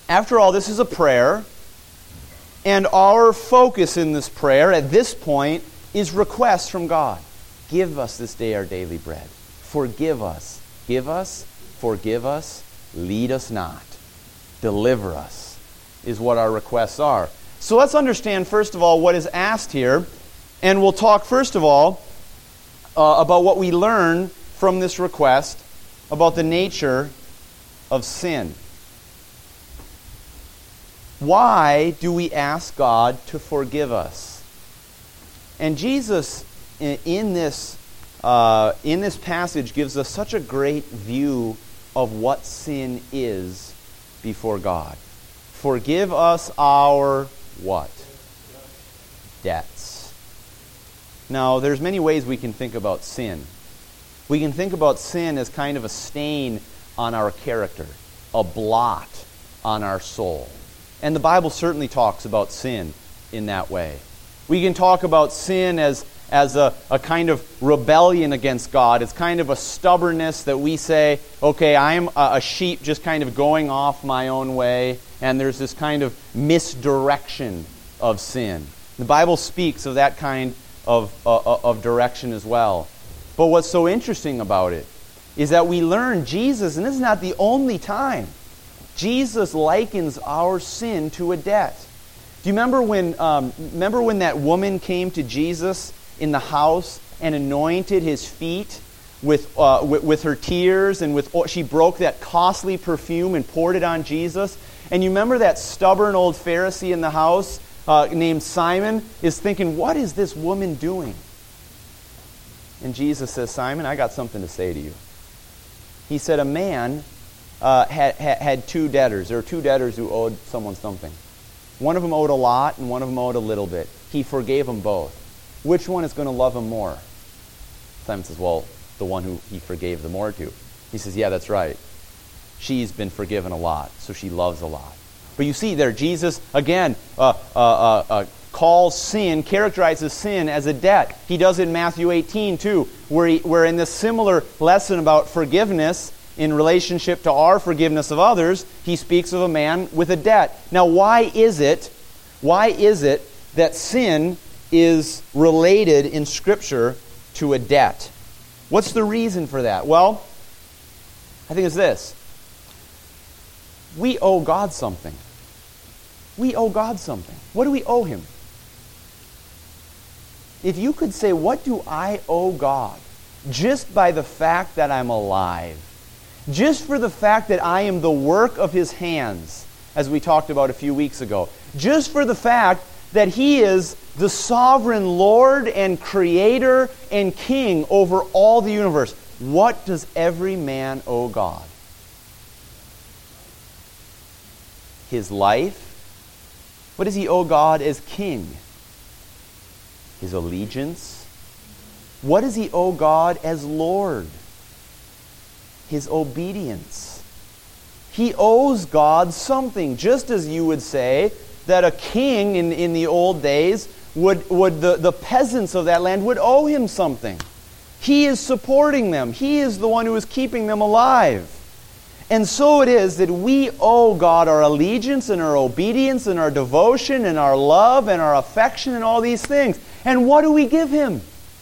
After all, this is a prayer, and our focus in this prayer at this point is requests from God. Give us this day our daily bread. Forgive us. Give us, forgive us, lead us not. Deliver us is what our requests are. So let's understand, first of all, what is asked here. And we'll talk, first of all, about what we learn from this request about the nature of sin. Why do we ask God to forgive us? And Jesus, in this passage, gives us such a great view of what sin is before God. Forgive us our what? Debts. Now, there's many ways we can think about sin. We can think about sin as kind of a stain on our character, a blot on our soul. And the Bible certainly talks about sin in that way. We can talk about sin as a kind of rebellion against God. It's kind of a stubbornness that we say, okay, I'm a sheep just kind of going off my own way, and there's this kind of misdirection of sin. The Bible speaks of that kind of direction as well. But what's so interesting about it is that we learn Jesus, and this is not the only time, Jesus likens our sin to a debt. Do you remember when that woman came to Jesus in the house and anointed his feet with her tears, and she broke that costly perfume and poured it on Jesus? And you remember that stubborn old Pharisee in the house named Simon is thinking, what is this woman doing? And Jesus says, Simon, I got something to say to you. He said, a man had two debtors. There were two debtors who owed someone something. One of them owed a lot, and one of them owed a little bit. He forgave them both. Which one is going to love him more? Simon says, well, the one who he forgave the more to. He says, yeah, that's right. She's been forgiven a lot, so she loves a lot. But you see there, Jesus, again, calls sin, characterizes sin as a debt. He does it in Matthew 18, too, where in this similar lesson about forgiveness, in relationship to our forgiveness of others, he speaks of a man with a debt. Now, why is it that sin is related in Scripture to a debt? What's the reason for that? Well, I think it's this. We owe God something. We owe God something. What do we owe Him? If you could say, what do I owe God? Just by the fact that I'm alive. Just for the fact that I am the work of His hands, as we talked about a few weeks ago. Just for the fact that He is the sovereign Lord and Creator and King over all the universe. What does every man owe God? His life. What does he owe God as King? His allegiance. What does he owe God as Lord? His obedience. He owes God something, just as you would say that a king in the old days the peasants of that land would owe him something. He is supporting them. He is the one who is keeping them alive. And so it is that we owe God our allegiance and our obedience and our devotion and our love and our affection and all these things. And what do we give Him?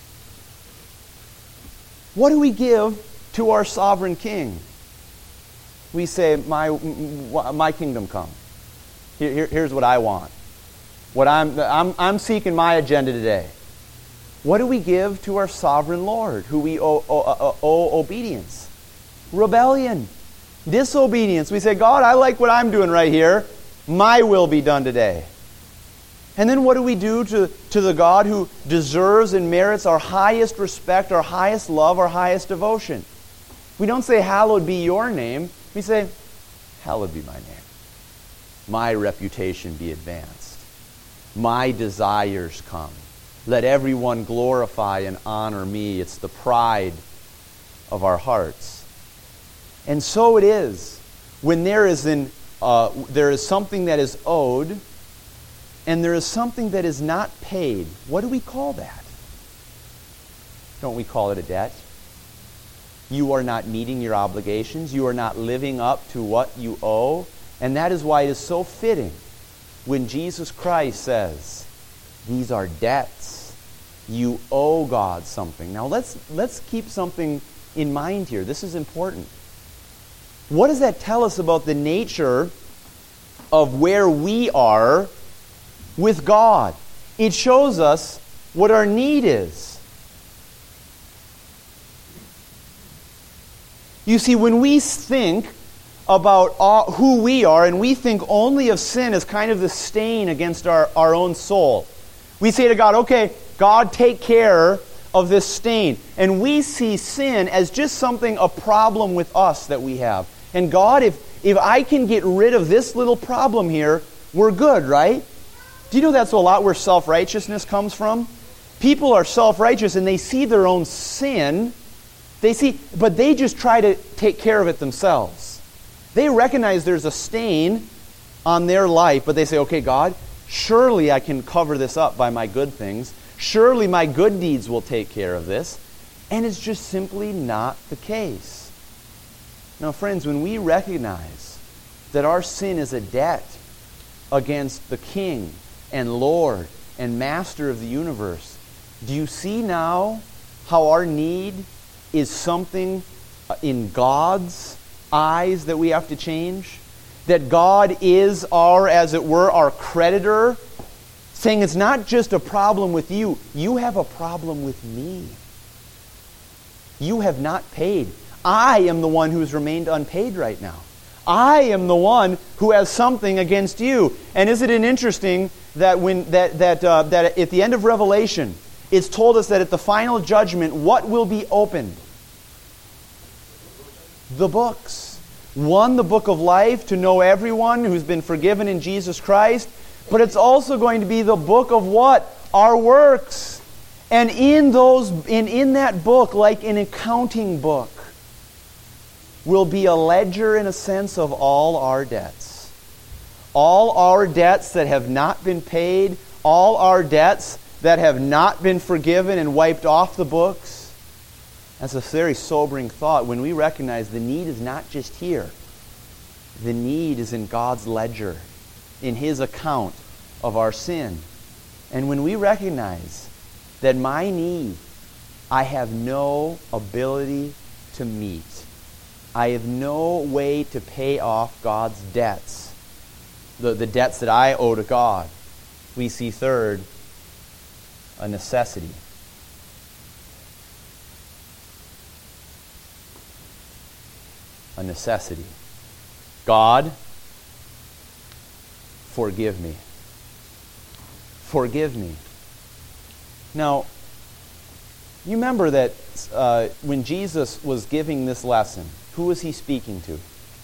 What do we give to our sovereign King? We say, my kingdom come. Here's what I want. What I'm seeking my agenda today. What do we give to our sovereign Lord, who we owe obedience? Rebellion. Disobedience. We say, God, I like what I'm doing right here. My will be done today. And then what do we do to the God who deserves and merits our highest respect, our highest love, our highest devotion? We don't say, hallowed be your name. We say, hallowed be my name. My reputation be advanced. My desires come. Let everyone glorify and honor me. It's the pride of our hearts. And so it is when there is something that is owed and there is something that is not paid. What do we call that? Don't we call it a debt? You are not meeting your obligations. You are not living up to what you owe. And that is why it is so fitting when Jesus Christ says, these are debts. You owe God something. Now let's keep something in mind here. This is important. What does that tell us about the nature of where we are with God? It shows us what our need is. You see, when we think about who we are, and we think only of sin as kind of the stain against our own soul, we say to God, okay, God, take care of this stain. And we see sin as just something, a problem with us that we have. And God, if I can get rid of this little problem here, we're good, right? Do you know that's a lot where self-righteousness comes from? People are self-righteous and they see their own sin, but they just try to take care of it themselves. They recognize there's a stain on their life, but they say, okay, God, surely I can cover this up by my good things. Surely my good deeds will take care of this. And it's just simply not the case. Now, friends, when we recognize that our sin is a debt against the King and Lord and Master of the universe, do you see now how our need is something in God's eyes that we have to change? That God is as it were, our creditor, saying it's not just a problem with you, you have a problem with me. You have not paid. I am the one who has remained unpaid right now. I am the one who has something against you. And isn't it interesting that that at the end of Revelation, it's told us that at the final judgment, what will be opened? The books. One, the book of life, to know everyone who's been forgiven in Jesus Christ. But it's also going to be the book of what? Our works. And in that book, like an accounting book, will be a ledger, in a sense, of all our debts. All our debts that have not been paid, all our debts that have not been forgiven and wiped off the books. That's a very sobering thought when we recognize the need is not just here. The need is in God's ledger, in His account of our sin. And when we recognize that my need, I have no ability to meet, I have no way to pay off God's debts, the debts that I owe to God, we see third, a necessity. A necessity. God, forgive me. Forgive me. Now, you remember that when Jesus was giving this lesson, who was He speaking to?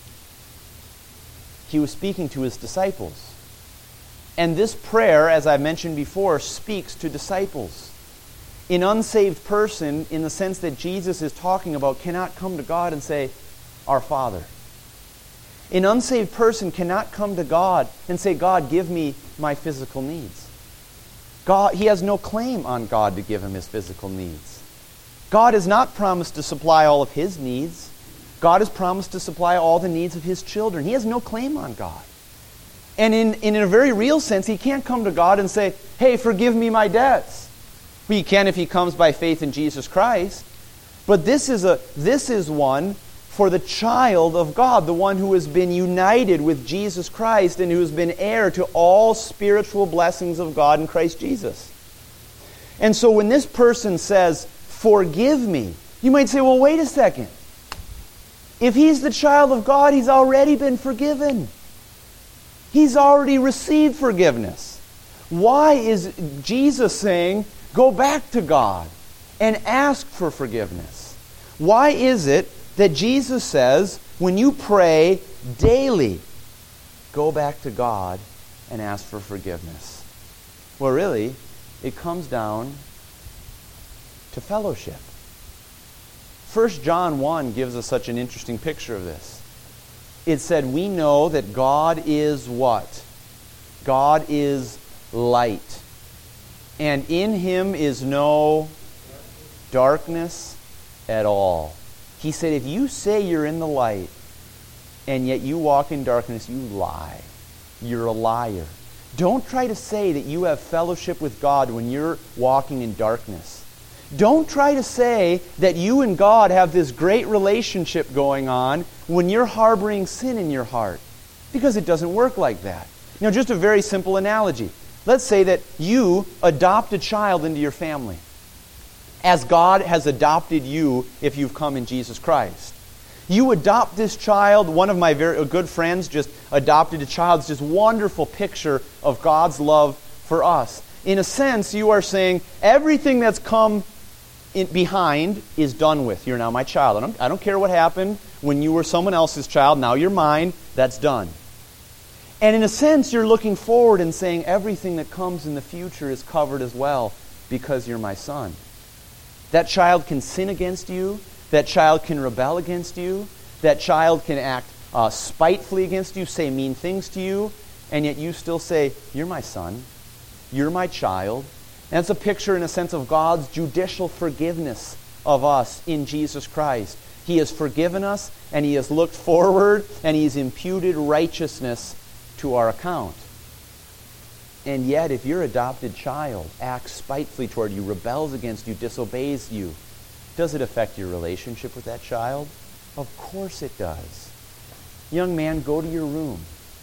He was speaking to His disciples. And this prayer, as I mentioned before, speaks to disciples. An unsaved person, in the sense that Jesus is talking about, cannot come to God and say, Our Father. An unsaved person cannot come to God and say, God, give me my physical needs. He has no claim on God to give him his physical needs. God has not promised to supply all of His needs. God has promised to supply all the needs of His children. He has no claim on God. And in a very real sense, he can't come to God and say, hey, forgive me my debts. Well, he can if he comes by faith in Jesus Christ. But this is one for the child of God, the one who has been united with Jesus Christ and who has been heir to all spiritual blessings of God in Christ Jesus. And so when this person says, forgive me, you might say, well, wait a second. If he's the child of God, he's already been forgiven. He's already received forgiveness. Why is Jesus saying, go back to God and ask for forgiveness? Why is it that Jesus says, when you pray daily, go back to God and ask for forgiveness? Well, really, it comes down to fellowship. 1 John 1 gives us such an interesting picture of this. It said, we know that God is what? God is light. And in Him is no darkness at all. He said, if you say you're in the light and yet you walk in darkness, you lie. You're a liar. Don't try to say that you have fellowship with God when you're walking in darkness. Don't try to say that you and God have this great relationship going on when you're harboring sin in your heart, because it doesn't work like that. Just a very simple analogy. Let's say that you adopt a child into your family, as God has adopted you if you've come in Jesus Christ. You adopt this child. One of my very good friends just adopted a child. It's this wonderful picture of God's love for us. In a sense, you are saying, everything that's come behind is done with. You're now my child. I don't care what happened when you were someone else's child. Now you're mine. That's done. And in a sense, you're looking forward and saying, everything that comes in the future is covered as well because you're my son. That child can sin against you. That child can rebel against you. That child can act spitefully against you, say mean things to you, and yet you still say, you're my son. You're my child. And it's a picture, in a sense, of God's judicial forgiveness of us in Jesus Christ. He has forgiven us, and He has looked forward, and He's imputed righteousness to our account. And yet, if your adopted child acts spitefully toward you, rebels against you, disobeys you, does it affect your relationship with that child? Of course it does. Young man, go to your room.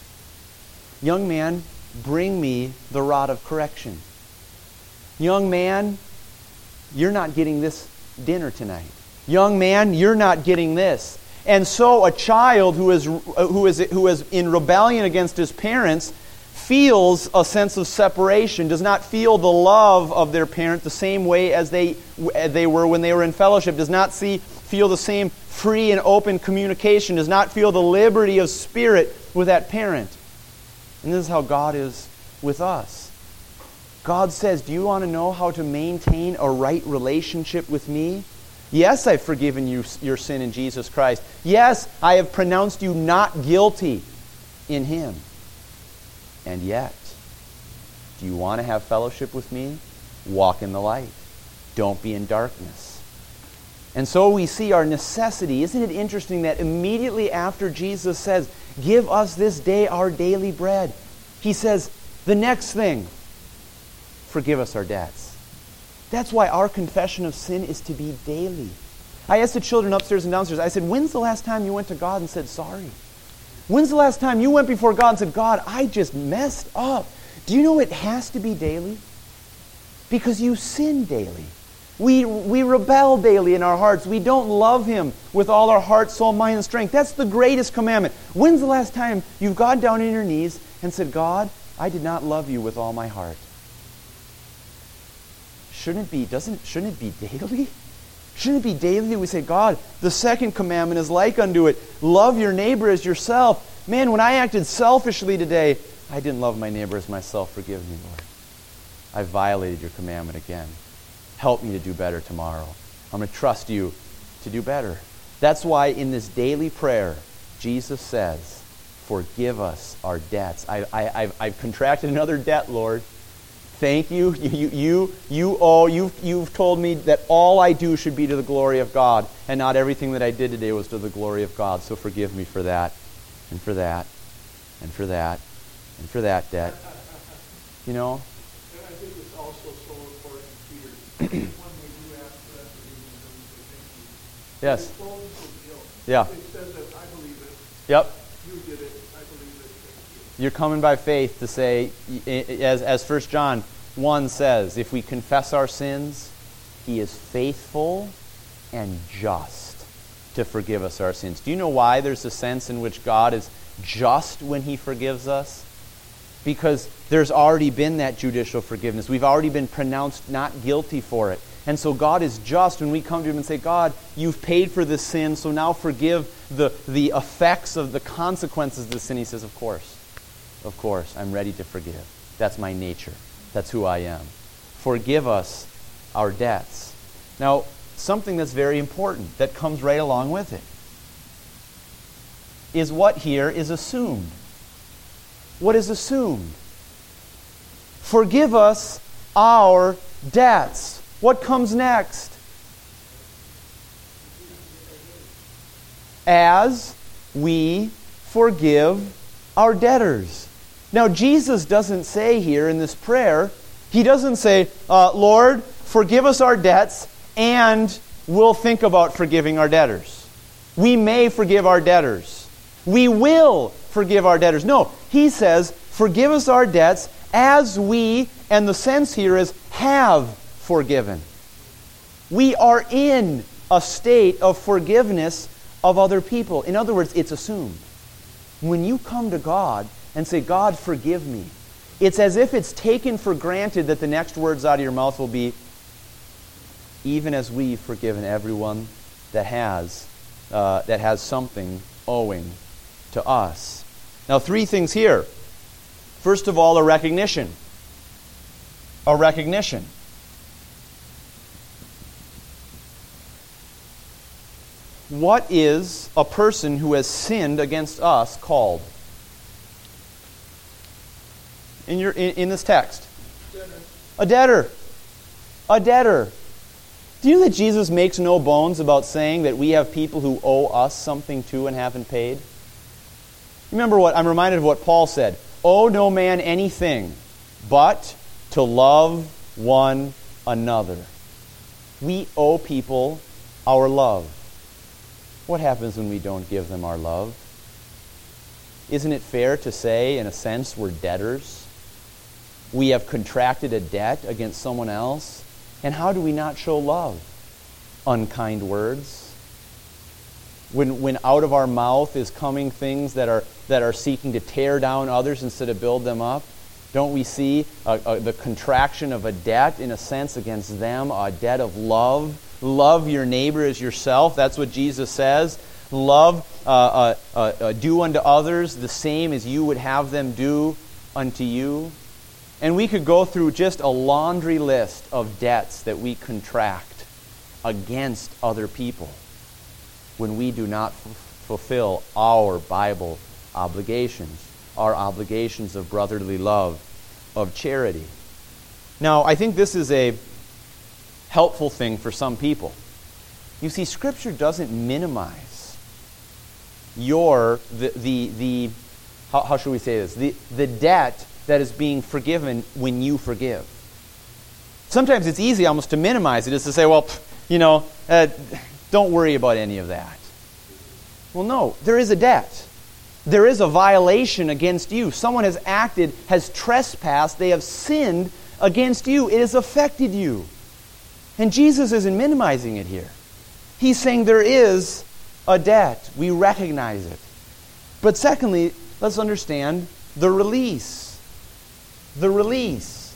Young man, bring me the rod of correction. Young man, you're not getting this dinner tonight. Young man, you're not getting this. And so a child who is in rebellion against his parents feels a sense of separation, does not feel the love of their parent the same way as they were when they were in fellowship, does not feel the same free and open communication, does not feel the liberty of spirit with that parent. And this is how God is with us. God says, do you want to know how to maintain a right relationship with me? Yes, I've forgiven you your sin in Jesus Christ. Yes, I have pronounced you not guilty in Him. And yet, do you want to have fellowship with me? Walk in the light. Don't be in darkness. And so we see our necessity. Isn't it interesting that immediately after Jesus says, give us this day our daily bread, He says, the next thing, forgive us our debts. That's why our confession of sin is to be daily. I asked the children upstairs and downstairs, I said, when's the last time you went to God and said sorry? When's the last time you went before God and said, God, I just messed up? Do you know it has to be daily? Because you sin daily. We rebel daily in our hearts. We don't love Him with all our heart, soul, mind, and strength. That's the greatest commandment. When's the last time you've gone down on your knees and said, God, I did not love you with all my heart? Shouldn't it be daily? Shouldn't it be daily that we say, God, the second commandment is like unto it. Love your neighbor as yourself. Man, when I acted selfishly today, I didn't love my neighbor as myself. Forgive me, Lord. I violated your commandment again. Help me to do better tomorrow. I'm going to trust you to do better. That's why in this daily prayer, Jesus says, forgive us our debts. I've contracted another debt, Lord. Thank you. You've told me that all I do should be to the glory of God, and not everything that I did today was to the glory of God. So forgive me for that, and for that, and for that, and for that debt. You know? And I think it's also so important, Peter, when we do ask for that forgiveness, we say thank you. Yes. It's bold for guilt. Yeah. It says that I believe it. Yep. You did it. I believe it. Thank you. You're coming by faith to say, as 1 John 1 says, if we confess our sins, He is faithful and just to forgive us our sins. Do you know why there's a sense in which God is just when He forgives us? Because there's already been that judicial forgiveness. We've already been pronounced not guilty for it. And so God is just when we come to Him and say, God, you've paid for this sin, so now forgive the effects of the consequences of the sin. He says, of course, I'm ready to forgive. That's my nature. That's who I am. Forgive us our debts. Now, something that's very important that comes right along with it is what here is assumed. What is assumed? Forgive us our debts. What comes next? As we forgive our debtors. Now, Jesus doesn't say here in this prayer, he doesn't say, Lord, forgive us our debts, and we'll think about forgiving our debtors. We may forgive our debtors. We will forgive our debtors. No, he says, forgive us our debts as we, and the sense here is, have forgiven. We are in a state of forgiveness of other people. In other words, it's assumed. When you come to God and say, God, forgive me, it's as if it's taken for granted that the next words out of your mouth will be, even as we've forgiven everyone that has something owing to us. Now, 3 things here. First of all, a recognition. A recognition. What is a person who has sinned against us called? In this text. A debtor. A debtor. Do you know that Jesus makes no bones about saying that we have people who owe us something too and haven't paid? Remember what I'm reminded of what Paul said. Owe no man anything but to love one another. We owe people our love. What happens when we don't give them our love? Isn't it fair to say, in a sense, we're debtors? We have contracted a debt against someone else. And how do we not show love? Unkind words. When out of our mouth is coming things that are seeking to tear down others instead of build them up, don't we see the contraction of a debt, in a sense, against them, a debt of love? Love your neighbor as yourself. That's what Jesus says. Love, do unto others the same as you would have them do unto you. And we could go through just a laundry list of debts that we contract against other people when we do not fulfill our Bible obligations, our obligations of brotherly love, of charity. Now, I think this is a helpful thing for some people. You see, Scripture doesn't minimize how should we say this? The debt that is being forgiven when you forgive. Sometimes it's easy almost to minimize it, is to say, well, don't worry about any of that. Well, no, there is a debt. There is a violation against you. Someone has acted, has trespassed, they have sinned against you. It has affected you. And Jesus isn't minimizing it here. He's saying there is a debt. We recognize it. But secondly, let's understand the release. The release.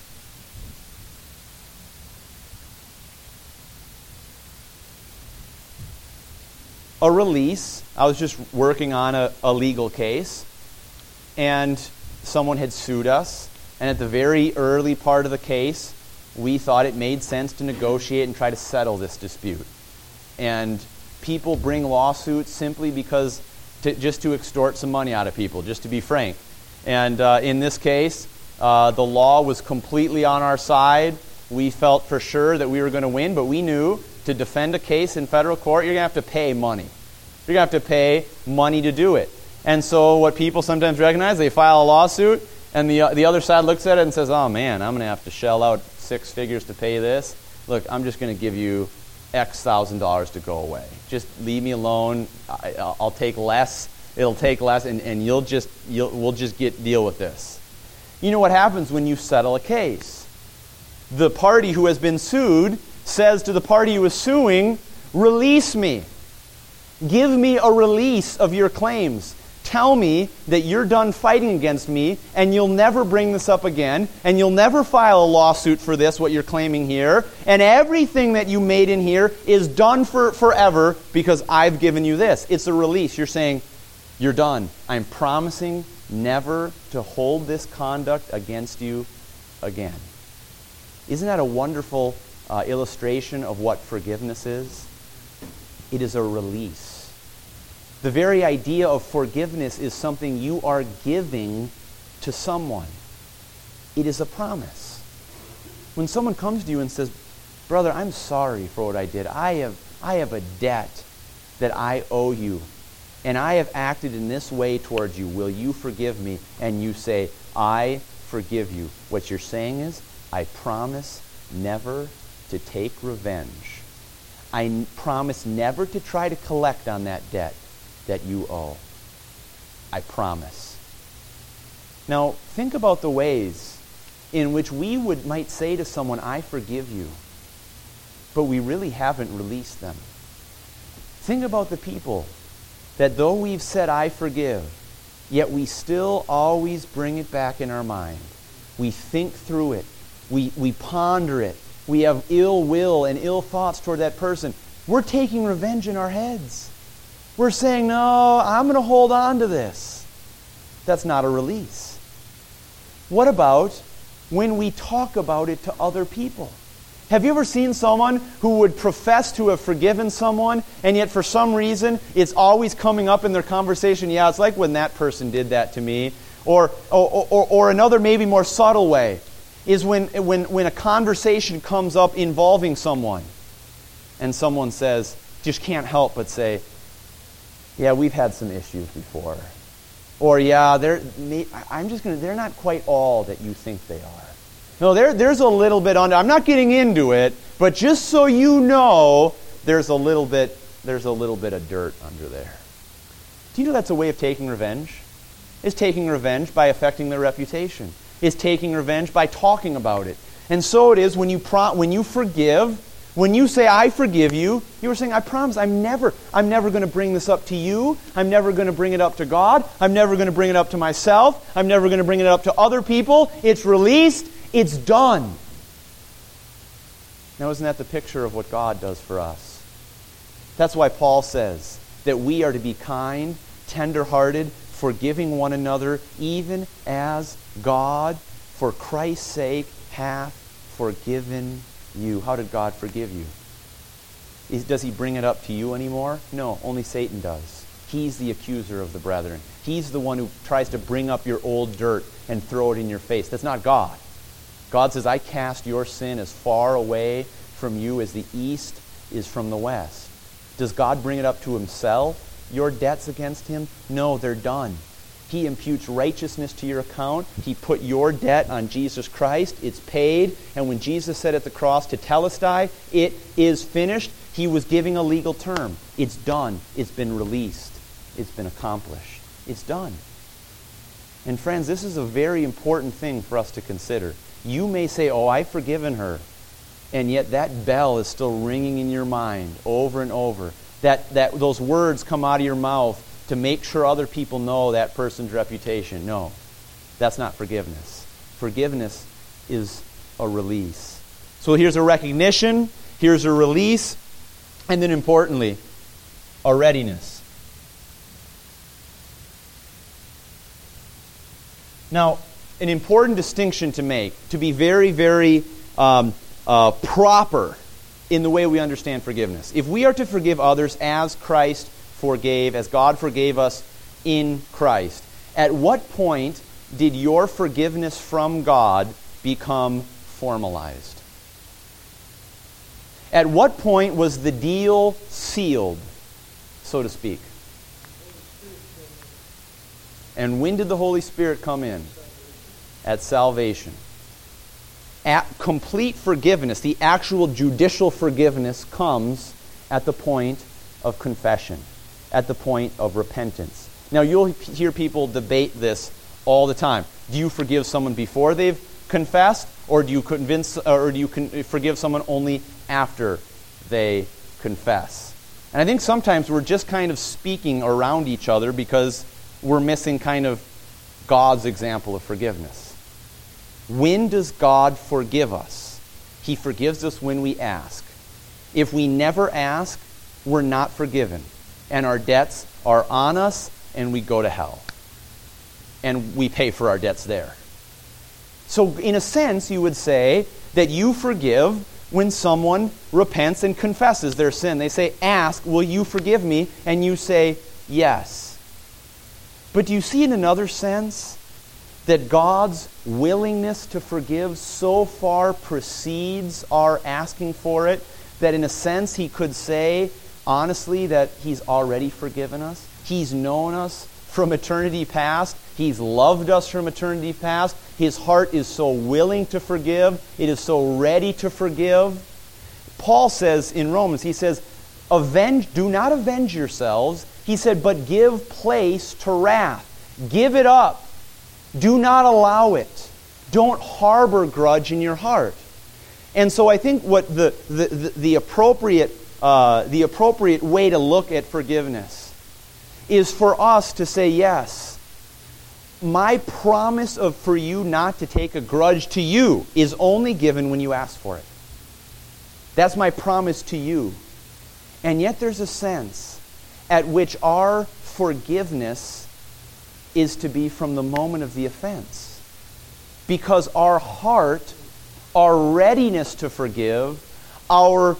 A release. I was just working on a legal case, and someone had sued us, and at the very early part of the case, we thought it made sense to negotiate and try to settle this dispute. And people bring lawsuits simply because just to extort some money out of people, just to be frank. And in this case, the law was completely on our side. We felt for sure that we were going to win, but we knew to defend a case in federal court, you're going to have to pay money. You're going to have to pay money to do it. And so what people sometimes recognize, they file a lawsuit, and the other side looks at it and says, oh man, I'm going to have to shell out 6 figures to pay this. Look, I'm just going to give you X thousand dollars to go away. Just leave me alone. I'll take less. It'll take less, and we'll just deal with this. You know what happens when you settle a case? The party who has been sued says to the party who is suing, release me. Give me a release of your claims. Tell me that you're done fighting against me, and you'll never bring this up again, and you'll never file a lawsuit for this, what you're claiming here, and everything that you made in here is done forever because I've given you this. It's a release. You're saying, you're done. I'm promising never to hold this conduct against you again. Isn't that a wonderful illustration of what forgiveness is? It is a release. The very idea of forgiveness is something you are giving to someone. It is a promise. When someone comes to you and says, brother, I'm sorry for what I did. I have a debt that I owe you. and I have acted in this way towards you. Will you forgive me? And you say, I forgive you. What you're saying is, I promise never to take revenge. I promise never to try to collect on that debt that you owe. I promise. Now, think about the ways in which we might say to someone, I forgive you, but we really haven't released them. Think about the people that though we've said, I forgive, yet we still always bring it back in our mind. We think through it. We ponder it. We have ill will and ill thoughts toward that person. We're taking revenge in our heads. We're saying, no, I'm going to hold on to this. That's not a release. What about when we talk about it to other people? Have you ever seen someone who would profess to have forgiven someone, and yet for some reason it's always coming up in their conversation, yeah, it's like when that person did that to me. Or another maybe more subtle way is when a conversation comes up involving someone, and someone says, just can't help but say, yeah, we've had some issues before. Or, yeah, they're not quite all that you think they are. No, there's a little bit under. I'm not getting into it, but just so you know, there's a little bit of dirt under there. Do you know that's a way of taking revenge? It's taking revenge by affecting their reputation. It's taking revenge by talking about it. And so it is when you forgive, when you say, I forgive you, you are saying, I promise I'm never going to bring this up to you. I'm never going to bring it up to God. I'm never going to bring it up to myself. I'm never going to bring it up to other people. It's released. It's done. Now, isn't that the picture of what God does for us? That's why Paul says that we are to be kind, tender-hearted, forgiving one another, even as God, for Christ's sake, hath forgiven you. How did God forgive you? Does He bring it up to you anymore? No, only Satan does. He's the accuser of the brethren. He's the one who tries to bring up your old dirt and throw it in your face. That's not God. God says, I cast your sin as far away from you as the east is from the west. Does God bring it up to Himself? Your debts against Him? No, they're done. He imputes righteousness to your account. He put your debt on Jesus Christ. It's paid. And when Jesus said at the cross to Telestai, it is finished, He was giving a legal term. It's done. It's been released. It's been accomplished. It's done. And friends, this is a very important thing for us to consider. You may say, oh, I've forgiven her. And yet that bell is still ringing in your mind over and over. That those words come out of your mouth to make sure other people know that person's reputation. No, that's not forgiveness. Forgiveness is a release. So here's a recognition, here's a release, and then importantly, a readiness. Now, an important distinction to make, to be very, very proper in the way we understand forgiveness. If we are to forgive others as Christ forgave, as God forgave us in Christ, at what point did your forgiveness from God become formalized? At what point was the deal sealed, so to speak? And when did the Holy Spirit come in? At salvation. At complete forgiveness, the actual judicial forgiveness comes at the point of confession, at the point of repentance. Now, you'll hear people debate this all the time. Do you forgive someone before they've confessed, or do you forgive someone only after they confess? And I think sometimes we're just kind of speaking around each other because we're missing kind of God's example of forgiveness. When does God forgive us? He forgives us when we ask. If we never ask, we're not forgiven. And our debts are on us, and we go to hell. And we pay for our debts there. So in a sense, you would say that you forgive when someone repents and confesses their sin. They say, ask, will you forgive me? And you say, yes. But do you see in another sense that God's willingness to forgive so far precedes our asking for it that in a sense He could say, honestly, that He's already forgiven us? He's known us from eternity past. He's loved us from eternity past. His heart is so willing to forgive. It is so ready to forgive. Paul says in Romans, he says, do not avenge yourselves. He said, but give place to wrath. Give it up. Do not allow it. Don't harbor grudge in your heart. And so I think what the appropriate way to look at forgiveness is for us to say, yes, my promise for you not to take a grudge to you is only given when you ask for it. That's my promise to you. And yet there's a sense at which our forgiveness is to be from the moment of the offense. Because our heart, our readiness to forgive, our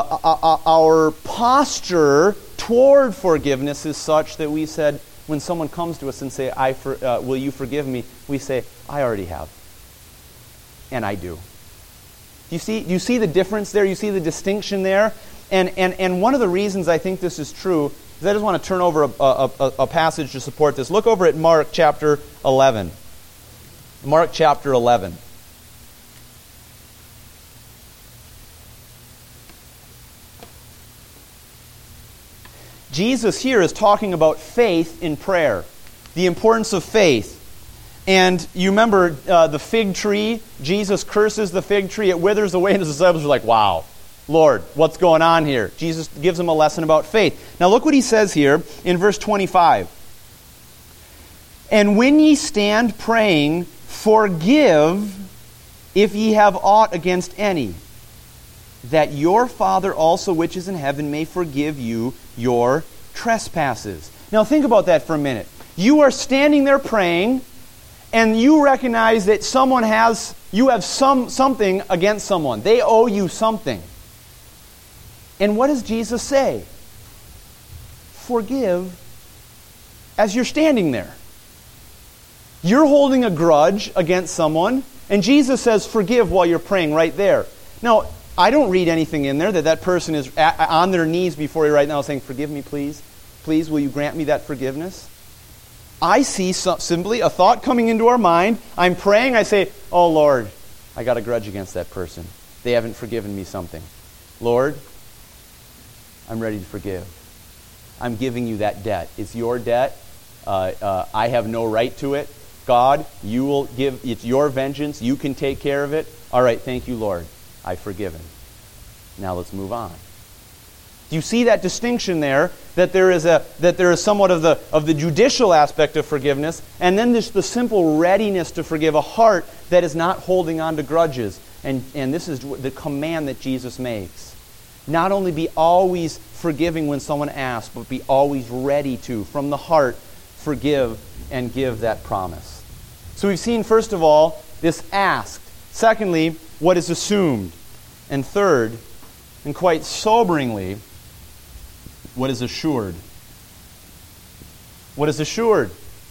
posture toward forgiveness is such that we said, when someone comes to us and say, will you forgive me? We say, I already have. And I do. Do you see the difference there? You see the distinction there? And one of the reasons I think this is true is I just want to turn over a passage to support this. Look over at Mark chapter 11. Mark chapter 11. Jesus here is talking about faith in prayer, the importance of faith. And you remember the fig tree, Jesus curses the fig tree, it withers away, and his disciples are like, wow, Lord, what's going on here? Jesus gives them a lesson about faith. Now look what he says here in verse 25. And when ye stand praying, forgive if ye have aught against any, that your Father also which is in heaven may forgive you your trespasses. Now think about that for a minute. You are standing there praying, and you recognize that you have something against someone. They owe you something. And what does Jesus say? Forgive as you're standing there. You're holding a grudge against someone, and Jesus says forgive while you're praying right there. Now, I don't read anything in there that person is on their knees before you right now saying, forgive me, please. Please, will you grant me that forgiveness? I see simply a thought coming into our mind. I'm praying. I say, oh, Lord, I got a grudge against that person. They haven't forgiven me something. Lord, I'm ready to forgive. I'm giving you that debt. It's your debt. I have no right to it. God, you will give. It's your vengeance. You can take care of it. All right, thank you, Lord. I've forgiven. Now let's move on. Do you see that distinction there? That there is somewhat of the judicial aspect of forgiveness, and then there's the simple readiness to forgive, a heart that is not holding on to grudges. And this is the command that Jesus makes. Not only be always forgiving when someone asks, but be always ready to, from the heart, forgive and give that promise. So we've seen, first of all, this asked. Secondly, what is assumed. And third, and quite soberingly, what is assured. What is assured?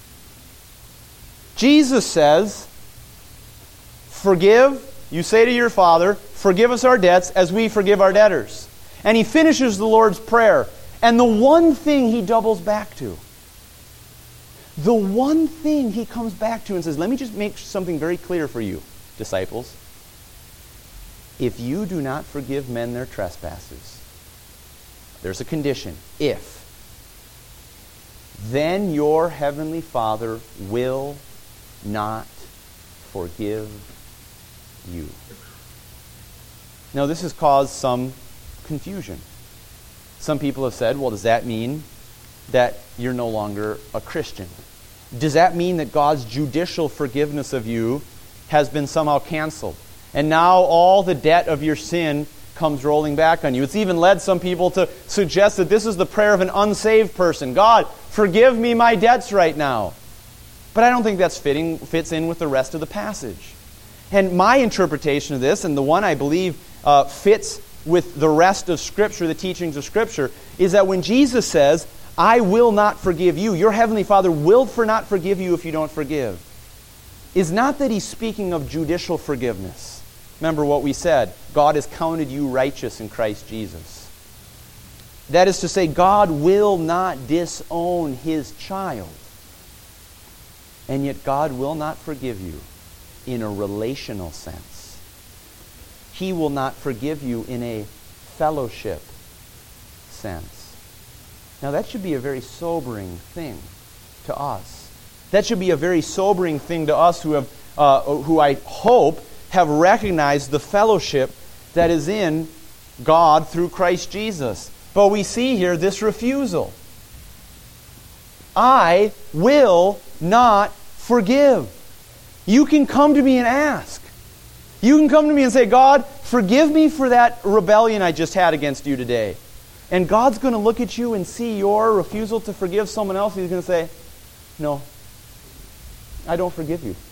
Jesus says, forgive, you say to your Father, forgive us our debts as we forgive our debtors. And he finishes the Lord's Prayer. And the one thing he doubles back to, the one thing he comes back to and says, let me just make something very clear for you, disciples. If you do not forgive men their trespasses, there's a condition, if, then your heavenly Father will not forgive you. Now, this has caused some confusion. Some people have said, well, does that mean that you're no longer a Christian? Does that mean that God's judicial forgiveness of you has been somehow canceled? And now all the debt of your sin comes rolling back on you. It's even led some people to suggest that this is the prayer of an unsaved person. God, forgive me my debts right now. But I don't think that fits in with the rest of the passage. And my interpretation of this, and the one I believe fits with the rest of Scripture, the teachings of Scripture, is that when Jesus says, I will not forgive you, your heavenly Father will not forgive you if you don't forgive, is not that he's speaking of judicial forgiveness. Remember what we said, God has counted you righteous in Christ Jesus. That is to say, God will not disown His child. And yet God will not forgive you in a relational sense. He will not forgive you in a fellowship sense. Now that should be a very sobering thing to us. That should be a very sobering thing to us who I hope have recognized the fellowship that is in God through Christ Jesus. But we see here this refusal. I will not forgive. You can come to me and ask. You can come to me and say, God, forgive me for that rebellion I just had against you today. And God's going to look at you and see your refusal to forgive someone else. He's going to say, no, I don't forgive you.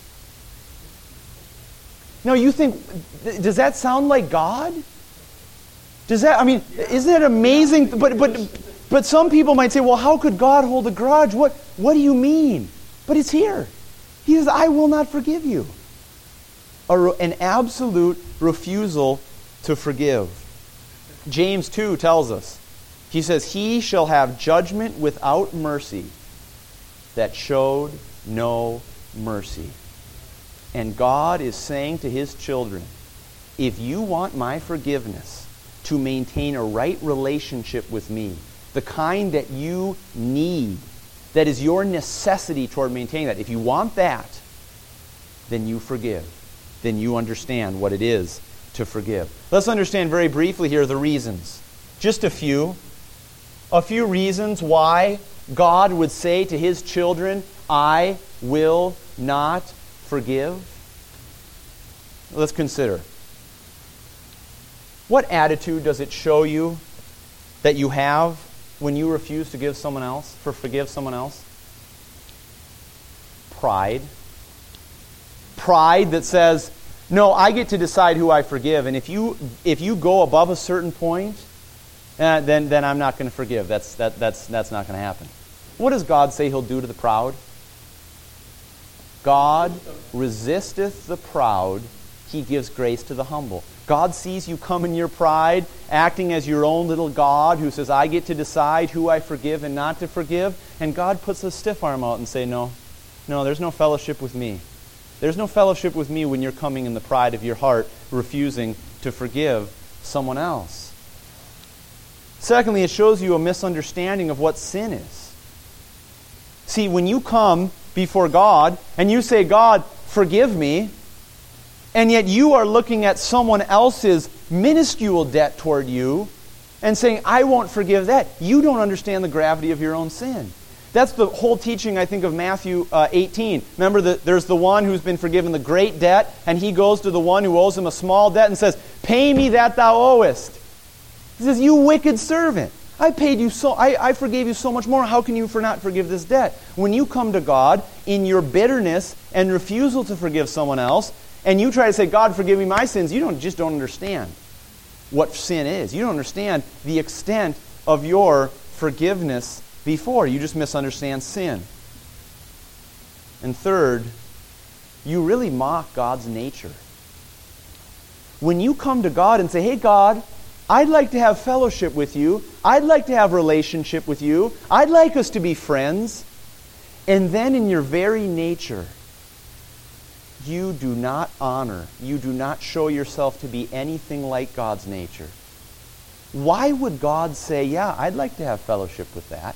Now you think, does that sound like God? Does that, isn't it amazing? But some people might say, well, how could God hold a grudge? What do you mean? But it's here. He says, I will not forgive you. An absolute refusal to forgive. James 2 tells us, he says, he shall have judgment without mercy that showed no mercy. And God is saying to His children, if you want my forgiveness to maintain a right relationship with me, the kind that you need, that is your necessity toward maintaining that, if you want that, then you forgive. Then you understand what it is to forgive. Let's understand very briefly here the reasons. Just a few. A few reasons why God would say to His children, I will not forgive. Let's consider. What attitude does it show you that you have when you refuse to forgive someone else? Pride. Pride that says, no, I get to decide who I forgive, and if you go above a certain point, then I'm not going to forgive. That's not going to happen. What does God say He'll do to the proud? God resisteth the proud, He gives grace to the humble. God sees you come in your pride, acting as your own little God who says, I get to decide who I forgive and not to forgive, and God puts a stiff arm out and say, no, there's no fellowship with me. There's no fellowship with me when you're coming in the pride of your heart, refusing to forgive someone else. Secondly, it shows you a misunderstanding of what sin is. See, when you come before God and you say, God, forgive me, and yet you are looking at someone else's minuscule debt toward you and saying, I won't forgive that, you don't understand the gravity of your own sin. That's the whole teaching, I think, of Matthew 18. Remember, there's the one who's been forgiven the great debt, and he goes to the one who owes him a small debt and says, pay me that thou owest. He says, you wicked servant, I forgave you so much more. How can you not forgive this debt? When you come to God in your bitterness and refusal to forgive someone else, and you try to say, God, forgive me my sins, you just don't understand what sin is. You don't understand the extent of your forgiveness before. You just misunderstand sin. And third, you really mock God's nature. When you come to God and say, hey God, I'd like to have fellowship with you. I'd like to have relationship with you. I'd like us to be friends. And then in your very nature, you do not honor, you do not show yourself to be anything like God's nature. Why would God say, yeah, I'd like to have fellowship with that?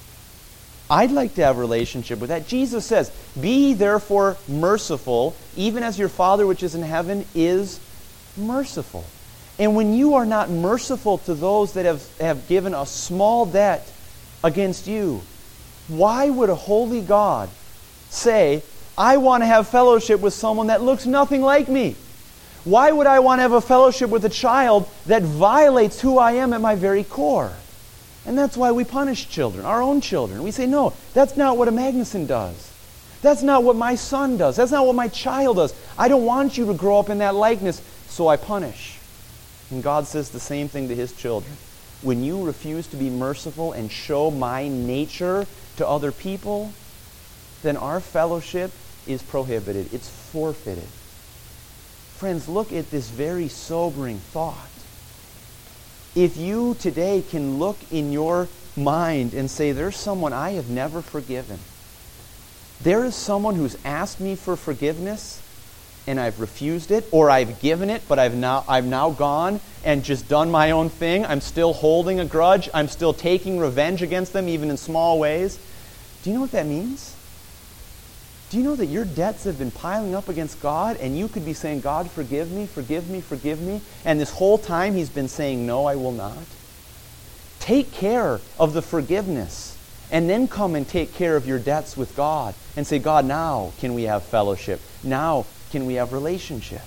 I'd like to have a relationship with that. Jesus says, be therefore merciful, even as your Father which is in heaven is merciful. And when you are not merciful to those that have given a small debt against you, why would a holy God say, I want to have fellowship with someone that looks nothing like me? Why would I want to have a fellowship with a child that violates who I am at my very core? And that's why we punish children, our own children. We say, no, that's not what a Magnuson does. That's not what my son does. That's not what my child does. I don't want you to grow up in that likeness, so I punish. And God says the same thing to His children. When you refuse to be merciful and show my nature to other people, then our fellowship is prohibited. It's forfeited. Friends, look at this very sobering thought. If you today can look in your mind and say, there's someone I have never forgiven. There is someone who's asked me for forgiveness and I've refused it, or I've given it, but I've now gone and just done my own thing. I'm still holding a grudge. I'm still taking revenge against them, even in small ways. Do you know what that means? Do you know that your debts have been piling up against God, and you could be saying, God, forgive me, forgive me, forgive me, and this whole time He's been saying, no, I will not? Take care of the forgiveness, and then come and take care of your debts with God, and say, God, now can we have fellowship? Now can we have relationship?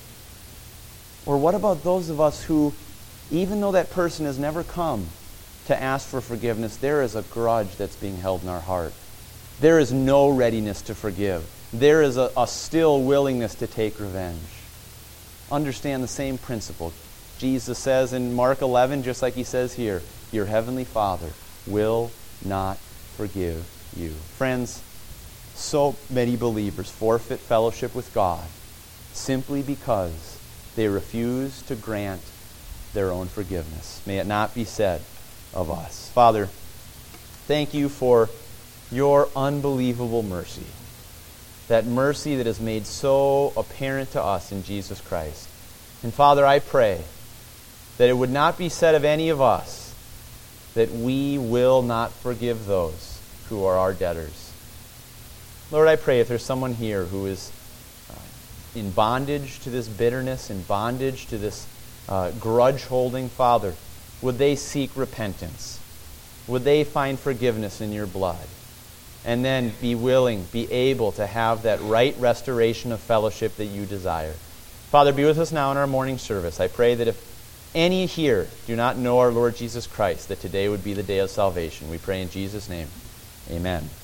Or what about those of us who, even though that person has never come to ask for forgiveness, there is a grudge that's being held in our heart. There is no readiness to forgive. There is a still willingness to take revenge. Understand the same principle. Jesus says in Mark 11, just like He says here, your heavenly Father will not forgive you. Friends, so many believers forfeit fellowship with God simply because they refuse to grant their own forgiveness. May it not be said of us. Father, thank You for Your unbelievable mercy. That mercy that is made so apparent to us in Jesus Christ. And Father, I pray that it would not be said of any of us that we will not forgive those who are our debtors. Lord, I pray if there's someone here who is in bondage to this bitterness, in bondage to this grudge holding, Father, would they seek repentance? Would they find forgiveness in Your blood? And then be willing, be able to have that right restoration of fellowship that You desire. Father, be with us now in our morning service. I pray that if any here do not know our Lord Jesus Christ, that today would be the day of salvation. We pray in Jesus' name. Amen.